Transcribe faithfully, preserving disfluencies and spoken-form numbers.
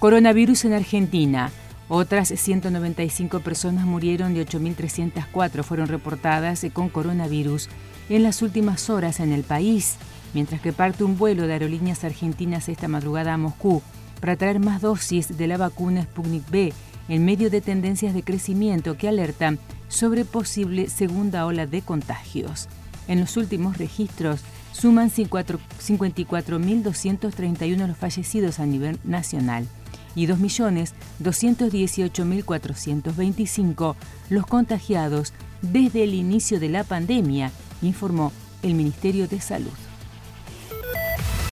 Coronavirus en Argentina. Otras ciento noventa y cinco personas murieron y ocho mil trescientas cuatro fueron reportadas con coronavirus en las últimas horas en el país, mientras que parte un vuelo de aerolíneas argentinas esta madrugada a Moscú para traer más dosis de la vacuna Sputnik V en medio de tendencias de crecimiento que alertan sobre posible segunda ola de contagios. En los últimos registros suman cincuenta y cuatro mil doscientos treinta y uno los fallecidos a nivel nacional y dos millones doscientos dieciocho mil cuatrocientos veinticinco los contagiados desde el inicio de la pandemia, informó el Ministerio de Salud.